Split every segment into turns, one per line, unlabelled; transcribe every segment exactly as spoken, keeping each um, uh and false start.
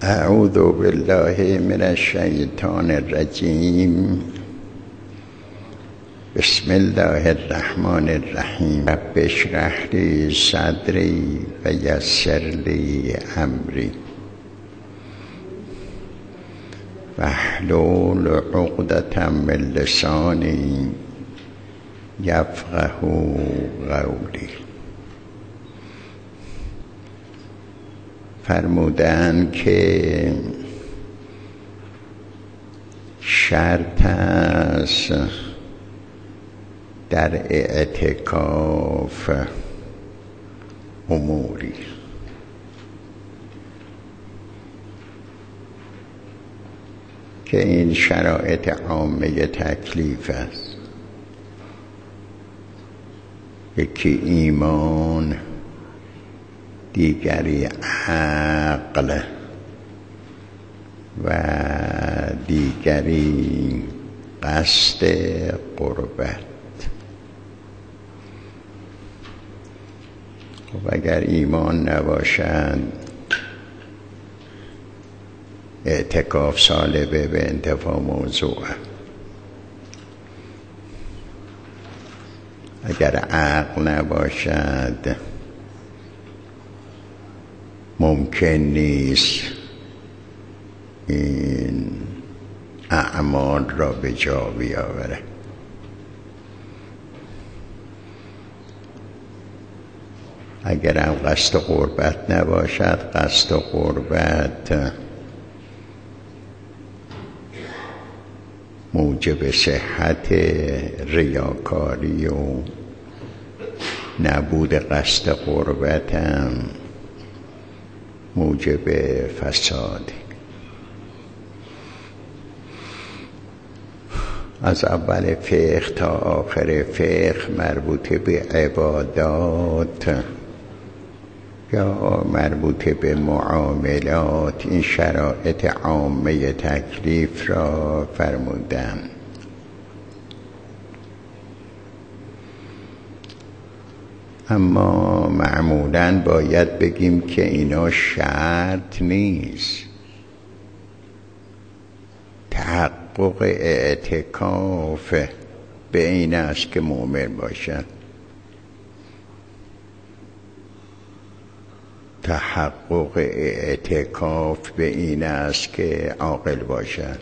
اعوذ بالله من الشیطان الرجیم. بسم الله الرحمن الرحیم. رب اشرح لی صدری و یسر لی امری واحلل عقدة من لسانی یفقهوا قولی. فرمودند که شرط است در اعتکاف اموری. که این شرایط عامه تکلیف است. یکی ایمان، دیگری عقل و دیگری قصد قربت. خب اگر ایمان نباشد اعتکاف سالبه به انتفاع موضوع. اگر عقل نباشد ممکن نیست این اعمال را به جا بیاوره. اگر هم قصد قربت نباشد، قصد قربت موجب صحت ریاکاری و نبود قصد قربت هم موجب فساد. از اول فقه تا آخر فقه مربوط به عبادات یا مربوط به معاملات این شرایط عامه تکلیف را فرمودند. اما معمولاً باید بگیم که اینا شرط نیست. تحقق اعتکاف به این است که مؤمن باشد. تحقق اعتکاف به این است که عاقل باشد.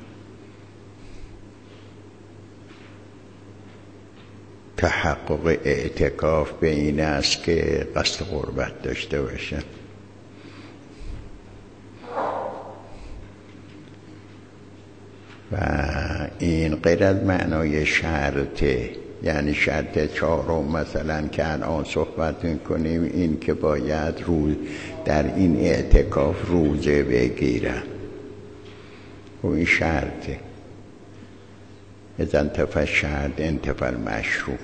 تحقق اعتکاف به این است که قصد قربت داشته باشد. و این غیر از معنای شرطه، یعنی شرط چهارم مثلا که الان صحبت میکنیم این که باید روز در این اعتکاف روزه بگیرن و این شرطه. اذا انتفى الشرط انتفى المشروط.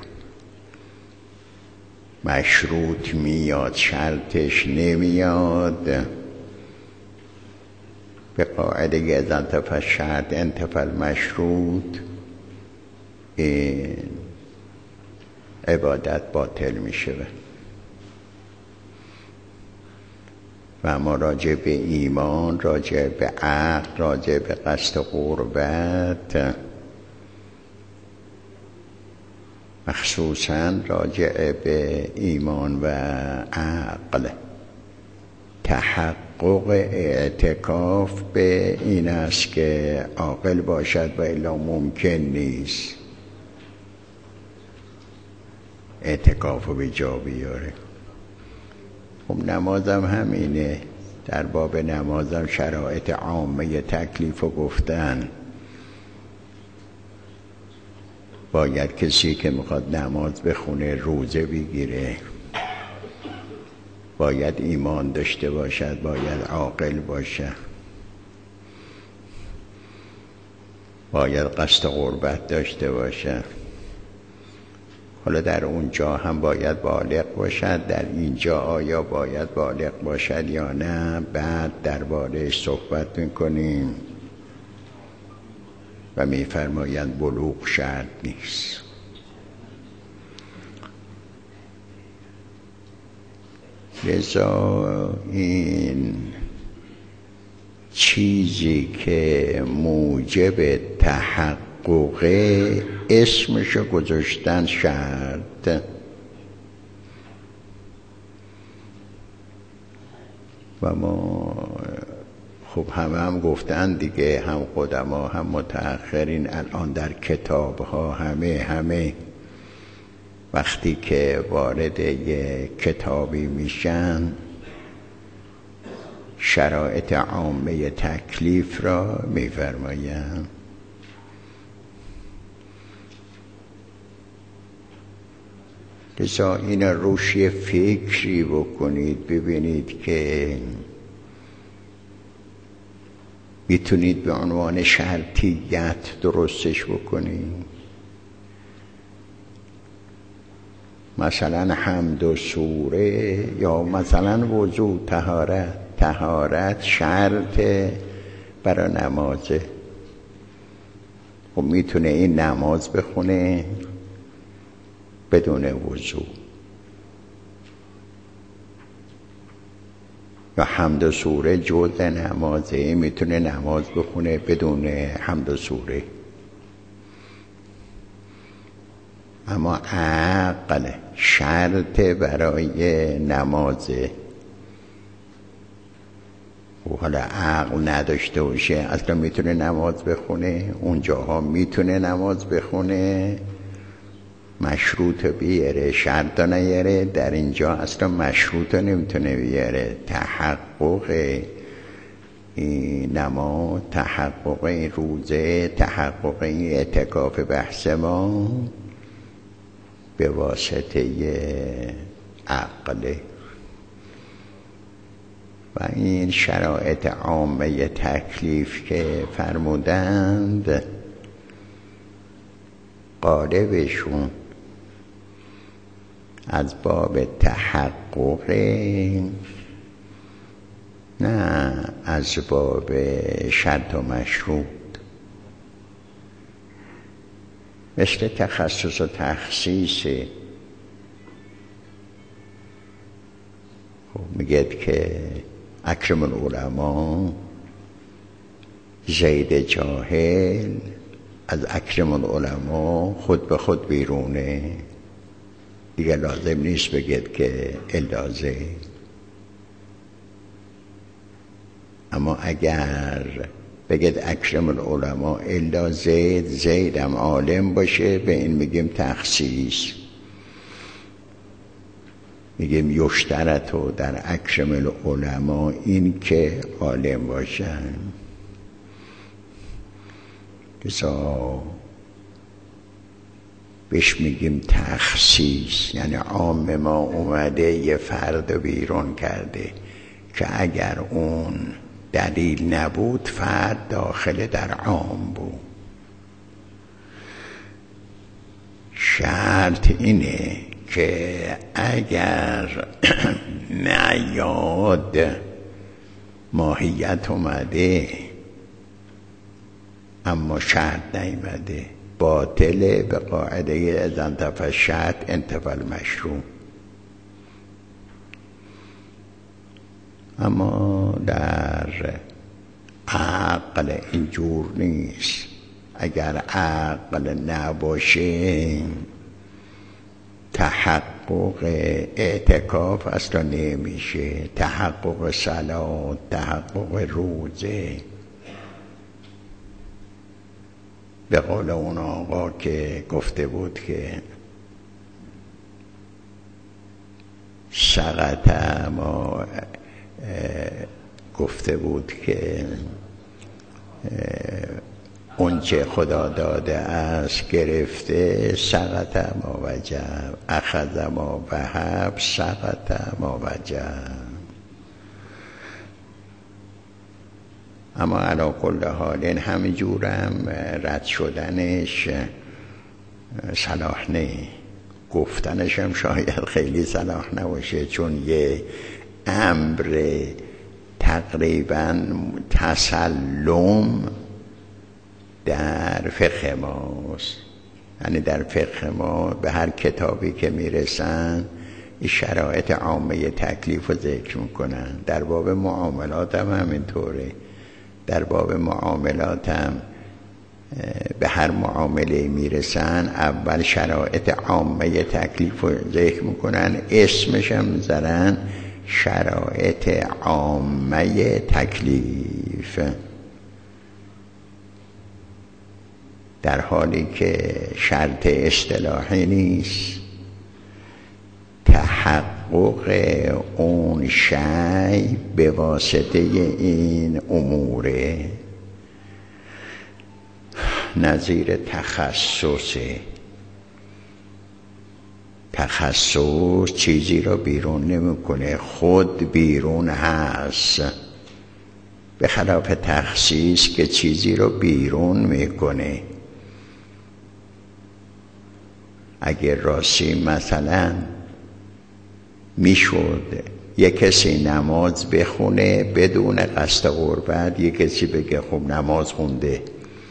مشروط میاد شرطش نمیاد. به قاعده اذا انتفى الشرط انتفى المشروط این عبادت باطل میشه. و ما راجع به ایمان، راجع به عقل، راجع به قصد قربت، مخصوصاً راجع به ایمان و عقل، تحقق اعتکاف به این است که عاقل باشد و الا ممکن نیست اعتکاف رو به جا بیاره. خب نمازم همینه. در باب نمازم شرایط عامه تکلیف رو گفتن. باید کسی که میخواد نماز بخونه روزه بگیره، باید ایمان داشته باشد، باید عاقل باشد، باید قصد قربت داشته باشد. حالا در اونجا هم باید بالغ باشد. در اینجا آیا باید بالغ باشد یا نه بعد درباره‌اش صحبت میکنیم و میفرمایند بلوغ شرط نیست. لذا این چیزی که موجب تحقق اسمشو گذاشتن شرط. و ما خب همه هم گفتن دیگه، هم قدما هم متأخرین، الان در کتاب ها همه همه وقتی که وارد یک کتابی میشن شرایط عامه تکلیف را میفرمایند. لذا این روش فکری بکنید، ببینید که میتونید به عنوان شرطیت درستش بکنید. مثلا حمد و سوره، یا مثلا وضو، طهارت. طهارت شرط برای نمازه. و میتونه این نماز بخونه بدون وضو، یا حمد و سوره جزء نمازه، میتونه نماز بخونه بدون حمد و سوره. اما عقل شرط برای نمازه. و حالا عقل نداشته باشه اصلا میتونه نماز بخونه؟ اونجاها میتونه نماز بخونه، مشروط بیاره، شرط نیاره. در اینجا اصلا مشروط نمیتونه بیاره. تحقق این نماز، تحقق این روزه، تحقق این اعتکاف بحث ما به واسطه عقله. و این شرایط عامه تکلیف که فرمودند غالبشون از باب تحقق، نه از باب شرط و مشروط. مثل تخصص و تخصیص. خب میگید که اکرم العلماء زید جاهل از اکرم العلماء خود به خود بیرونه، دیگه لازم نیست بگید که اندازه. اما اگر بگید اکرم العلماء الا زید، زیدم عالم باشه، به این میگیم تخصیص. میگیم یشترطو در اکرم العلماء این که عالم باشن. کسا بهش میگیم تخصیص، یعنی عام ما اومده یه فرد بیرون کرده که اگر اون دلیل نبود فرد داخل در عام بود. شرط اینه که اگر معیاد ماهیت اومده اما شرط نیامده، باطله به قاعده اذا انتفى الشرط انتفى المشروع. اما در عقل اینجور نیست. اگر عقل نباشه تحقق اعتکاف اصلا نمیشه، تحقق صلات، تحقق روزه. به قول اون آقا که گفته بود که سقط ما گفته بود که اون چه خدا داده است گرفته، سقط ما وجب، اخذ ما وهب، سقط ما وجب. اما علی کل حال این همین جورم رد شدنش صلاح نه، گفتنش هم شاید خیلی صلاح نباشه، چون یه امر تقریبا تسلم در فقه ماست. یعنی در فقه ما به هر کتابی که میرسن این شرایط عامه تکلیف رو ذکر میکنن. در باب معاملات هم همینطوره. در باب معاملات هم به هر معامله میرسن اول شرایط عامه تکلیف رو ذکر میکنن، اسمش هم میذارن شرایط عامه تکلیف، در حالی که شرط اصطلاحی نیست. تحقق اون شی به واسطه این اموره، نظیر تخصصه. تخصص چیزی رو بیرون نمیکنه، خود بیرون هست، به خلاف تخصیص که چیزی رو بیرون میکنه. اگر راستی مثلا میشد یک کسی نماز بخونه بدون قصد قربت، یک کسی بگه خب نماز خونده،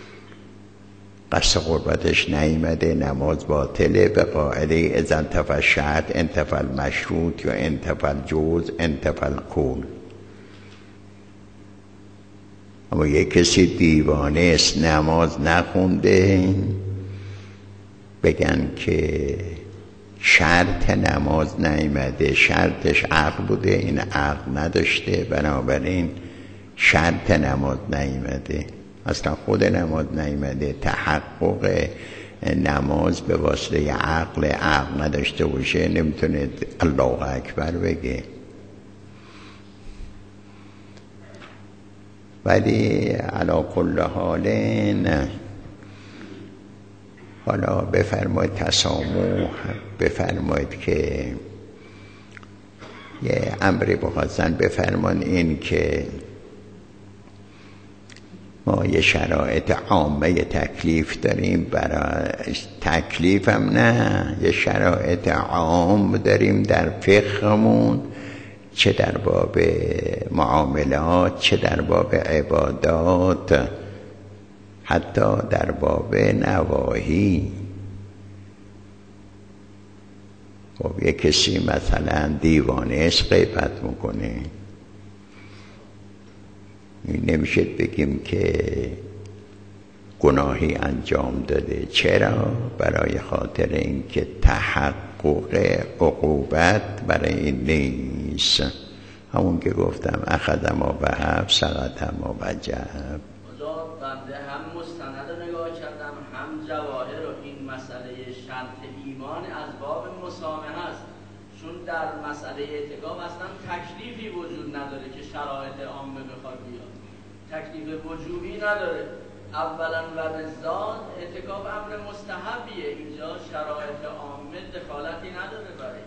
قصد قربتش نیامده، نماز باطله، به قاعده اذا انتفى الشرط انتفى المشروط یا انتفى الجوز انتفى الکل. اما یک کسی دیوانه است نماز نخونده، بگن که شرط نماز نیامده، شرطش عقل بوده، این عقل نداشته، بنابراین شرط نماز نیامده، اصلا خود نماز نیامده. تحقق نماز به واسطه عقل، عقل نداشته باشه نمیتونه الله اکبر بگه. ولی علی کل حال نه. حالا بفرمایید تسامح، بفرمایید که یه امری بخواستن بفرمان، این که ما یه شرایط عامه تکلیف داریم، برای تکلیف هم نه، یه شرایط عام داریم در فقهمون، چه در باب معاملات، چه در باب عبادات، حتی در باب نواهی. خب یک کسی مثلا دیوانه است غیبت میکنه، نمیشه بگیم که گناهی انجام داده. چرا؟ برای خاطر اینکه تحقق عقوبت برای این نیست. همون که گفتم اخذ ما وهب سقط ما وجب.
بنده هم مستند نگاه کردم هم جواهر و این مسئله شرط ایمان از باب مسامحه است، چون در مسئله اعتکاف اصلا تکلیفی وجود نداره که شرایط عامه بخواد بیاد، تکلیف وجوبی نداره. اولا و بالذات اعتکاف امر مستحبیه، اینجا شرایط عامه دخالتی نداره برای.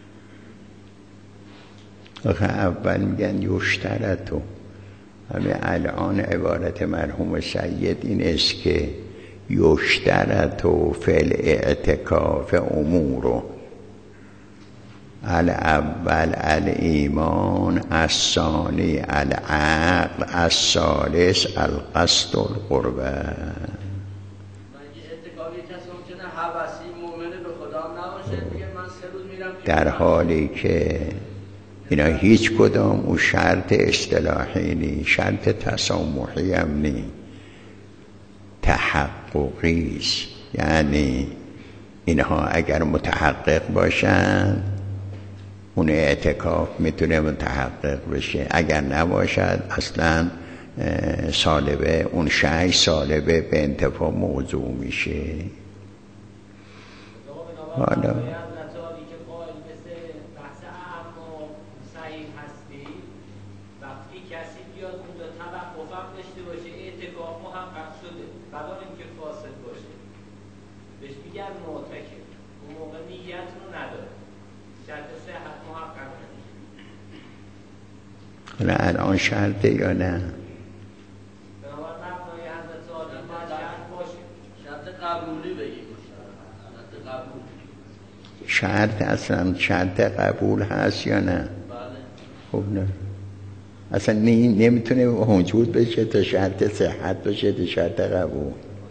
آخه اول میگن یشترطو، همه الان عبارت مرحوم سید این است که یشترطو فی الاعتکاف امورو، الاول الایمان، الثانی العقل، الثالث القصد القربه. در حالی که اینا هیچ کدام او شرط اصطلاحی نی، شرط تسامحی هم نی، تحققی است. یعنی اینها اگر متحقق باشن اون اعتکاف میتونه متحقق بشه، اگر نباشد اصلا سالبه اون شی سالبه به انتفاع موضوع میشه. حالا حالا الان شرطه یا نه؟ شرط اصلا شرط قبول هست یا نه؟ خب نه، اصلا نمیتونه موجود بشه تا شرط صحت بشه تا شرط قبول.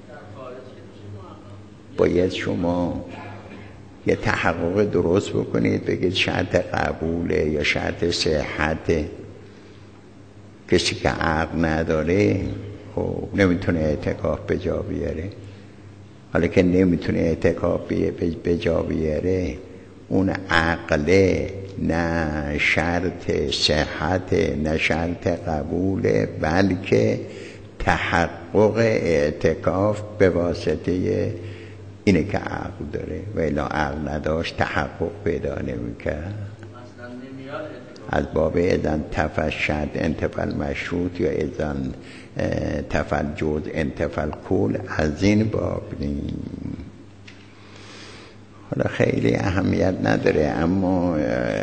باید شما یه تحقق درست بکنید بگید شرط قبوله یا شرط صحته. کسی که عقل نداره خب نمیتونه اعتکاف به جا بیاره. حالا که نمیتونه اعتکاف به جا بیاره، اون عقله نه شرط صحت نه شرط قبوله، بلکه تحقق اعتکاف به واسطه اینه که عقل داره، و الا عقل نداشت تحقق پیدا نمیکرد. از باب اذن تفشد انتفل مشروط یا اذن تفل جز انتفل کل، از این باب نیم. حالا خیلی اهمیت نداره، اما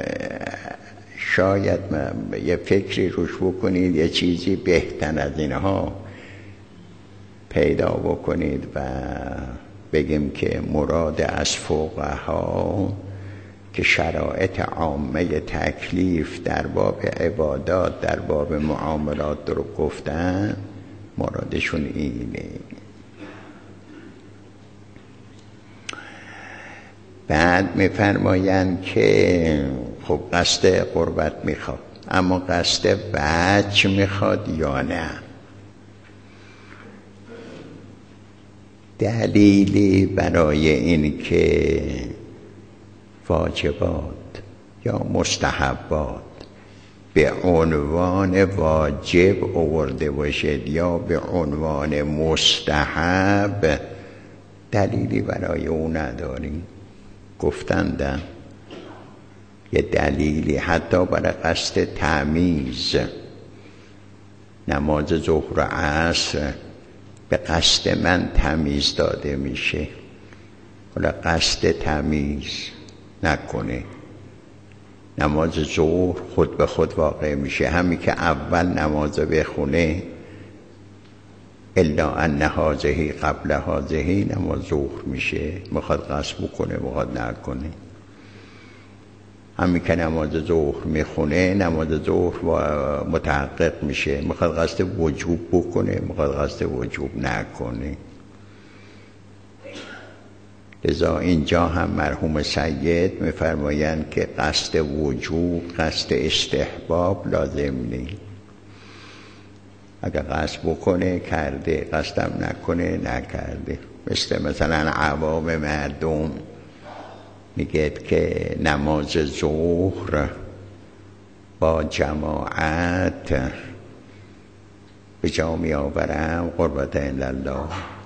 شاید یه فکری روش بکنید، یه چیزی بهتر از اینها پیدا بکنید و بگیم که مراد از فقها که شرایط عامه تکلیف در باب عبادات در باب معاملات رو گفتن، مرادشون اینه. بعد میفرمایند که خب قصد قربت میخواد، اما قصد وجه میخواد یا نه؟ دلیلی برای این که واجبات یا مستحبات به عنوان واجب آورده باشد یا به عنوان مستحب، دلیلی برای اون نداریم. گفتندم یه دلیلی حتی برای قصد تمیز، نماز ظهر و عصر به قصد من تمیز داده میشه، حالا قصد تمیز نکنه، نماز ظهر خود به خود واقع میشه. همین که اول نماز بخونه الا ان هذه قبل هذه نماز ظهر میشه، میخواد قصد بکنه میخواد نکنه. همین که نماز ظهر میخونه نماز ظهر متحقق میشه، میخواد قصد وجوب بکنه میخواد قصد وجوب نکنه. لذا اینجا هم مرحوم سید میفرمایند که قصد وجوب قصد استحباب لازم نیست. اگر قصد بکنه کرده، قصدم نکنه نکرده. مثل مثلا عوام مردم میگه که نماز ظهر با جماعت به جا می آورم قربت الله.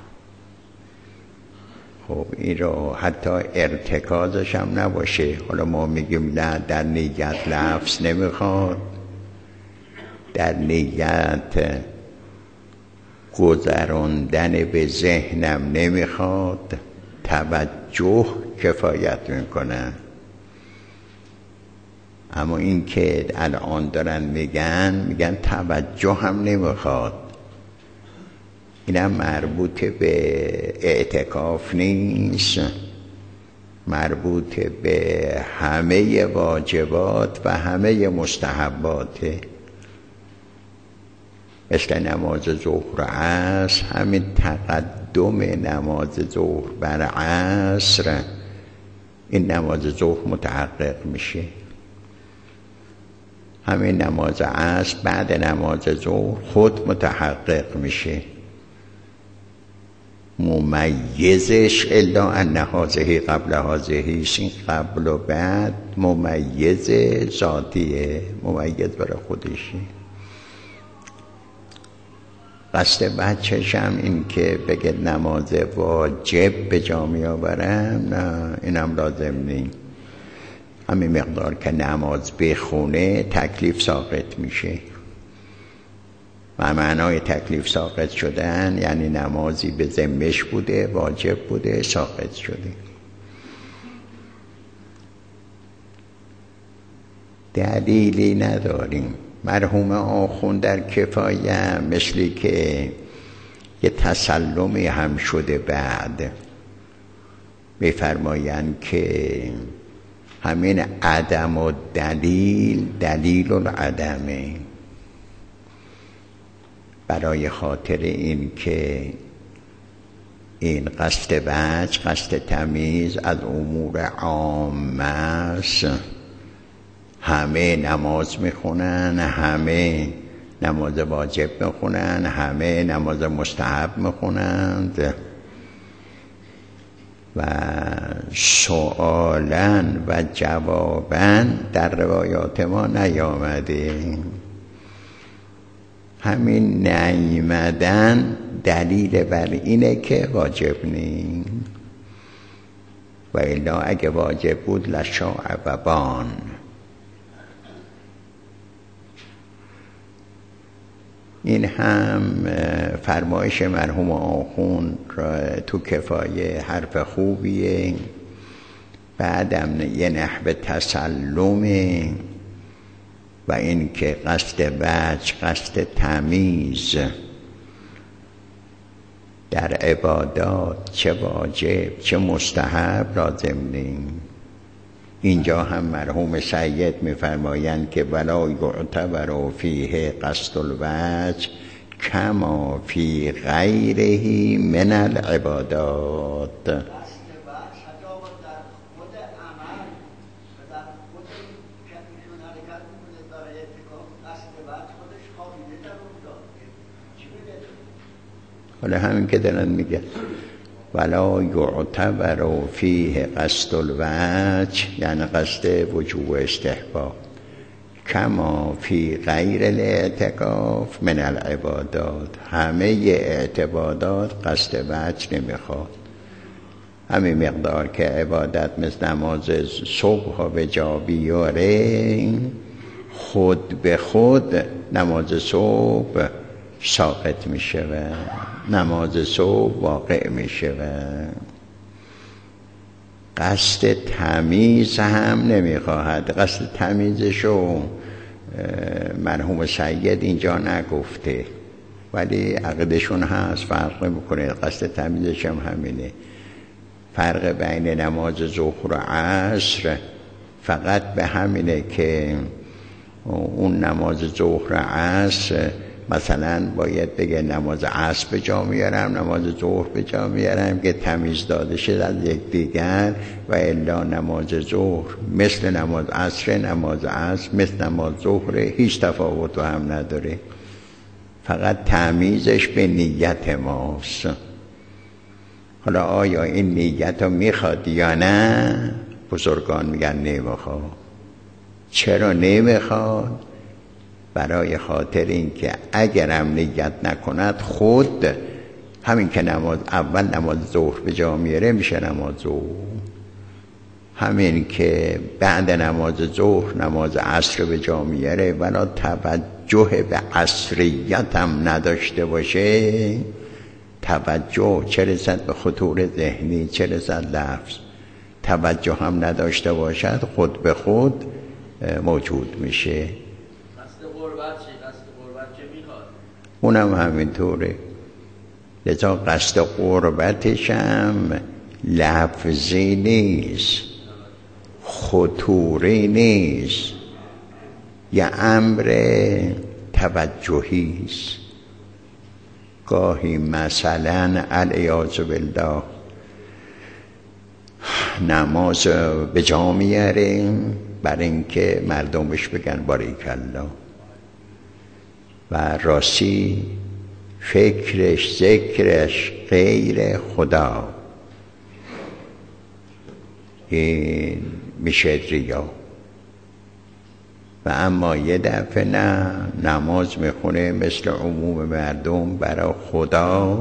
خب این رو حتی ارتکازش هم نباشه. حالا ما میگیم نه در نیت لفظ نمیخواد، در نیت گذراندن به ذهنم نمیخواد، توجه کفایت میکنه. اما این که الان دارن میگن میگن توجه هم نمیخواد، اینم مربوط به اعتکاف نیست، مربوط به همه واجبات و همه مستحباته. مثل نماز ظهر و عصر، همین تقدم نماز ظهر بر عصر این نماز ظهر متحقق میشه، همین نماز عصر بعد نماز ظهر خود متحقق میشه. ممیزش الا ان هذه قبل هذه، این قبل و بعد ممیز ذاتیه، ممیز برای خودشه. قصد بچه‌ش هم این که بگه نماز واجب به جا می آورم، نه اینم لازم نیست. همین مقدار که نماز بخونه تکلیف ساقط میشه. و معنای تکلیف ساقط شدن یعنی نمازی به ذمه‌ش بوده، واجب بوده، ساقط شده. دلیلی نداریم. مرحوم آخوند در کفایه مثلی که یه تسلمی هم شده بعد میفرمایند که همین عدم و دلیل دلیل العدمه، برای خاطر این که این قصد وجه قصد تمیز از امور عامه است. همه نماز میخونن، همه نماز واجب میخونن، همه نماز مستحب میخونند و سؤالن و جوابن در روایات ما نیامده. همین نیامدن دلیل بر اینه که واجب نیست، و الا اگه واجب بود لشاع و بان. این هم فرمایش مرحوم آخوند را تو کفایه حرف خوبیه. بعدم یه نحو تسلمه و این که قصد وجه، قصد تمیز در عبادات چه واجب چه مستحب لازم نیست. اینجا هم مرحوم سید می‌فرمایند که ولا یعتبر فیه قصد الوجه کما فی غیره من العبادات. حالا همین که دارن میگه ولا یعتبر فیه قصد الوجه، یعنی قصد وجوب و استحباب، کما فی غیر الاعتکاف من العبادات. همه اعتبادات قصد وجه نمیخواد. همین مقدار که عبادت مثل نماز صبح به جا بیاره، خود به خود نماز صبح ساقط میشه و نماز صبح واقع میشه و قصد تمیز هم نمیخواهد. قصد تمیزشو مرحوم سید اینجا نگفته، ولی عقدشون هست، فرق میکنه. قصد تمیزش هم همینه. فرق بین نماز ظهر و عصر فقط به همینه که اون نماز ظهر و عصر مثلا باید بگه نماز عصر به جا میارم، نماز ظهر به جا میارم که تمیز داده شد از یکدیگر، و الا نماز ظهر مثل نماز عصر، نماز عصر مثل نماز ظهر، هیچ تفاوت هم نداره. فقط تمیزش به نیت ماست. حالا آیا این نیت رو میخواد یا نه؟ بزرگان میگن نمیخواد. چرا نمیخواد؟ برای خاطر این که اگرم نیت نکند خود همین که نماز اول نماز ظهر به جا میاره میشه نماز ظهر، همین که بعد نماز ظهر نماز عصر به جا میاره ولی توجه به عصریت هم نداشته باشه، توجه چه رسد به خطور ذهنی چه رسد لفظ، توجه هم نداشته باشد، خود به خود موجود میشه. اونم همینطوره. لذا قصد قربتش هم لفظی نیست، خطوری نیست، یه امر توجهی است. گاهی مثلا علیاذ بالله نماز به جا میاریم برای اینکه مردمش بگن باریکالله، و راستی فکرش ذکرش غیر خدا، این میشه ریا. و اما یه دفعه نه، نماز میخونه مثل عموم مردم برای خدا،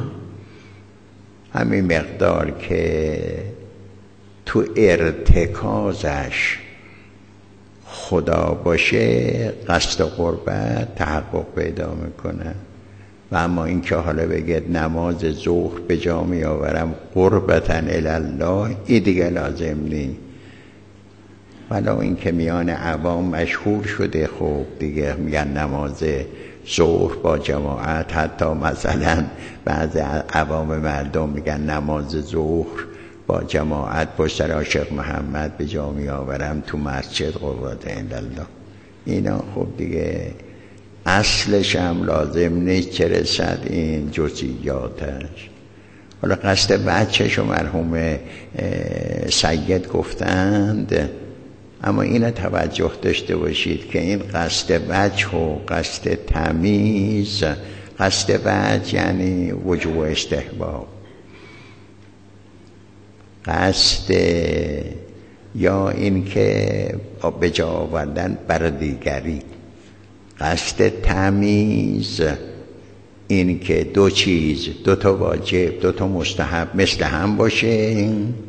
همین مقدار که تو ارتکازش خدا باشه قصد قربت تحقق پیدا میکنه. و اما این که حالا بگید نماز ظهر به جا می آورم قربتاً الالله، این دیگه لازم نیست. ولی این که میان عوام مشهور شده، خب دیگه میگن نماز ظهر با جماعت، حتی مثلا بعضی عوام مردم میگن نماز ظهر با جماعت پشت سر عاشق محمد به جا می آورم تو مسجد قربت الله. اینا خب دیگه اصلش هم لازم نیست چه رسد این جزئیاتش. حالا قصد بچه‌شو مرحوم سید گفتند، اما اینو توجه داشته باشید که این قصد وجه و قصد تمیز، قصد وجه یعنی وجوب استحباب، قصد یا این که به جا آوردن بر دیگری، قصد تمیز این که دو چیز، دو تا واجب دو تا مستحب مثل هم باشه،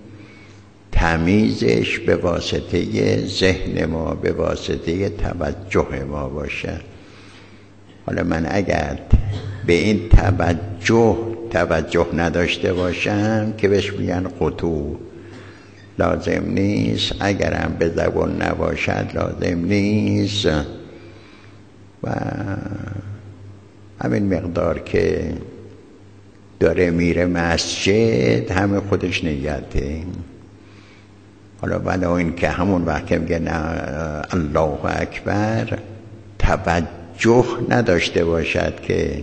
تمیزش به واسطه ذهن ما، به واسطه توجه ما باشه. حالا من اگر به این توجه توجه نداشته باشم که بهش میگن قطوع، لازم نیست. اگرم به زبان نباشد لازم نیست. و همین مقدار که داره میره مسجد همه خودش نیته. حالا ولی این که همون وقت که میگه الله اکبر توجه نداشته باشد که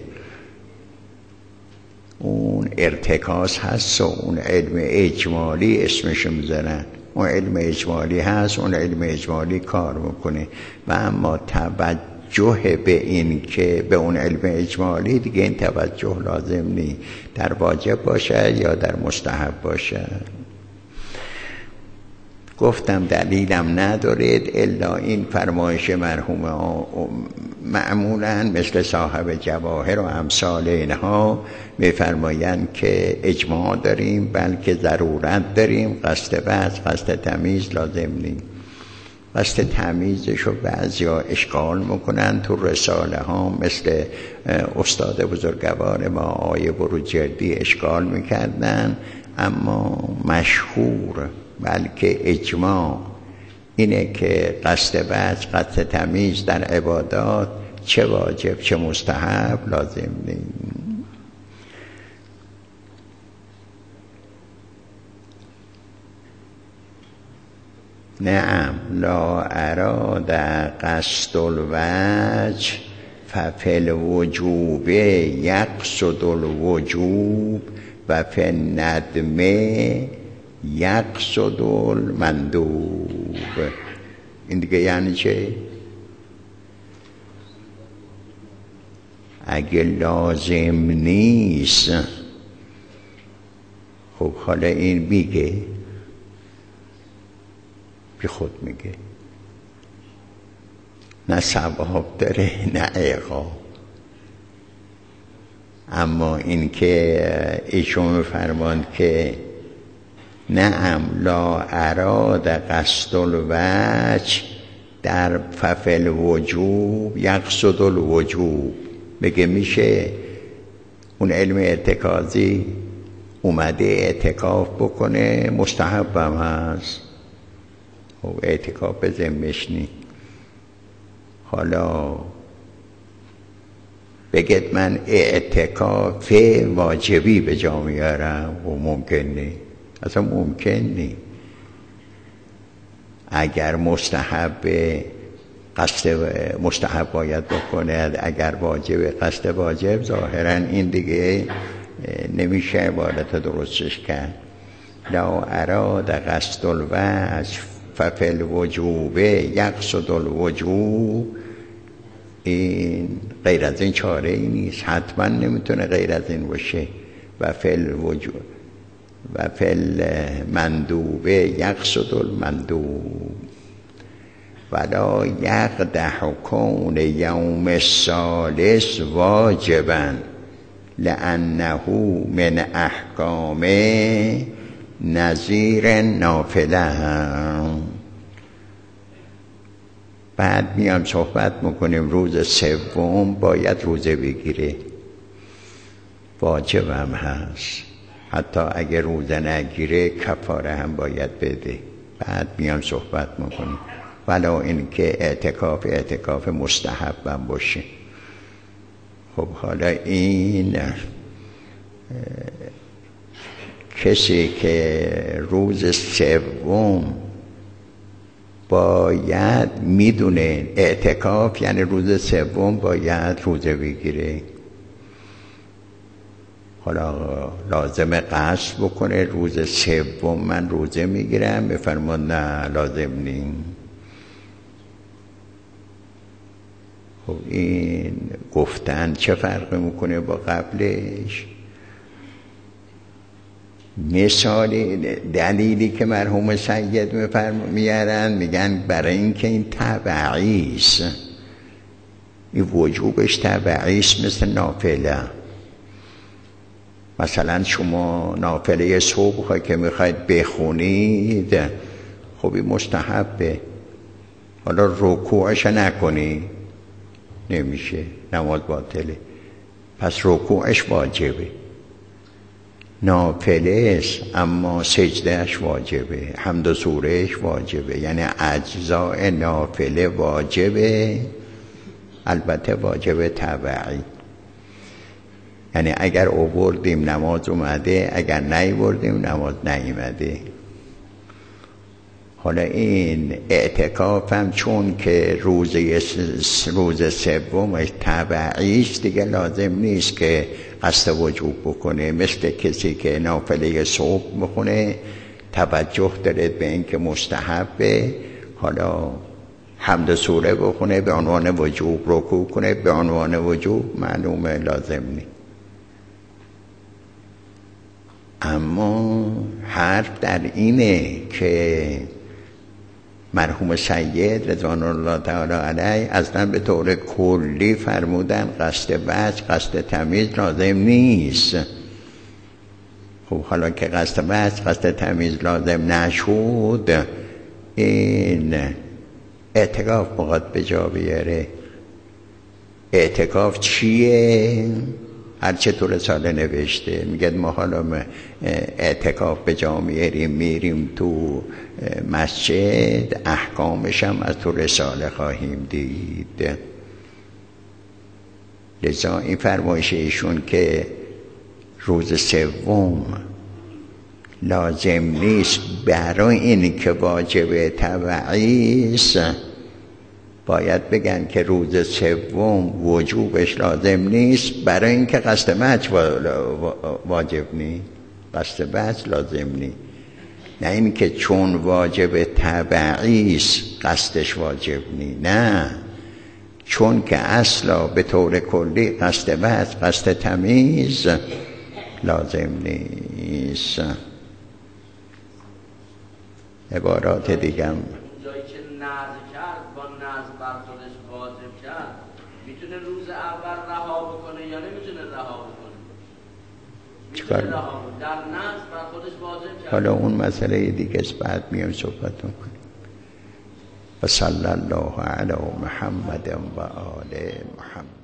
اون ارتکاز هست و اون علم اجمالی اسمشو میذارن، اون علم اجمالی هست، اون علم اجمالی کار میکنه. و اما توجه به این که به اون علم اجمالی دیگه این توجه لازم نی، در واجب باشه یا در مستحب باشه. گفتم دلیلم ندارید الا این فرمایش مرحوم معمولا مثل صاحب جواهر و امثال اینها میفرمایند که اجماع داریم بلکه ضرورت داریم، قصد وجه قصد تمیز لازم نیست. قصد تمیزشو بعضیا اشکال میکنن تو رساله ها، مثل استاد بزرگوار ما آقای بروجردی اشکال میکردن، اما مشهور بلکه اجماع اینه که قصد وجه قصد تمیز در عبادات چه واجب چه مستحب لازم نیست. نعم لا اراد قصد الوجه ففی الوجوب یقصد الوجوب و فی الندم یقصد المندوب. این دیگه یعنی چه؟ اگه لازم نیست خب حالا این میگه بی خود میگه، نه ثواب داره نه عقاب. اما این که ایشون فرماند که نعم لا اراد قصد الوجه در ففل وجوب یقصد الوجوب، بگه میشه اون علم ارتکازی اومده اعتکاف بکنه مستحب هم هست، خب اعتکاف به ذمش نی. حالا بگید من اعتکاف واجبی به جا میارم و ممکن نی، اصلا ممکن نی. اگر مستحب قصد مستحب باید بکنه، اگر واجب قصد واجب، ظاهرا این دیگه نمیشه عبارت درستش کرد. لا اراد قصد الوجه ففی الوجوب یقصد الوجوب، این غیر از این چاره ای نیست، حتما نمیتونه غیر از این باشه. و فی الوجوب و فی المندوب یقصد المندوب ولا یقدح کون یوم الثالث واجبا لانه من احکام نظیر نافله. بعد میام صحبت میکنیم روز سوم باید روزه بگیره، واجب هم هست، حتی اگر روزه نگیره کفاره هم باید بده. بعد میام صحبت میکنیم ولو این که اعتکاف اعتکاف مستحب هم باشه. خب حالا این کسی که روز سوم باید میدونه اعتکاف یعنی روز سوم باید روزه بگیره، حالا لازم قصد بکنه روز سوم من روزه میگیرم، بفرمان نه لازم نیم. خب این گفتن چه فرقی میکنه با قبلش؟ مثال دلیلی که مرحوم سید میارن میگن برای اینکه این تبعیست، این وجوبش تبعیست مثل نافله. مثلا شما نافله صبح که میخواید بخونید، خب این مستحبه، حالا رکوعش نکنی نمیشه، نماز باطله، پس رکوعش واجبه. نافله است اما سجدهش واجبه، حمد و سورهش واجبه، یعنی اجزاء نافله واجبه، البته واجب تبعی. یعنی اگر آوردیم نماز اومده، اگر نیاوردیم نماز نیامده. حالا این اعتکاف هم چون که روز روز سومش تبعیش دیگه لازم نیست که قصد وجوب بکنه، مثل کسی که نافله صبح بخونه توجه داره به این که مستحبه، حالا حمد سوره بخونه به عنوان وجوب، رکوع کنه به عنوان وجوب، معلومه لازم نیست. اما حرف در اینه که مرحوم سید رضوان الله تعالی علیه اصلا به طور کلی فرمودن قصد وجه، قصد تمیز لازم نیست. خب حالا که قصد وجه، قصد تمیز لازم نشد، این اعتکاف بخواد به جا بیاره. اعتکاف چیه؟ هر چه تو رساله نوشته میگه ما حالا اعتکاف به جا میاریم، میریم تو مسجد، احکامش هم از تو رساله خواهیم دید. لذا این فرمایش ایشون که روز سوم لازم نیست برای این که واجب تبعیست، باید بگن که روز سوم وجوبش لازم نیست برای اینکه قصد وجه واجب نیست، قصد وجه لازم نیست، نه این که چون واجب تبعیست قصدش واجب نیست، نه، چون که اصلا به طور کلی قصد وجه، قصد تمیز لازم نیست. عبارات دیگم
بر خودش واجب کرد، میتونه روز اول رها بکنه یا نمیتونه رها بکنه؟ میتونه رها بکنه، در نزد بر خودش واجب کرد.
حالا اون مسئله دیگه است، بعد میایم صحبت کنیم. و صلی الله علی محمد و آل محمد.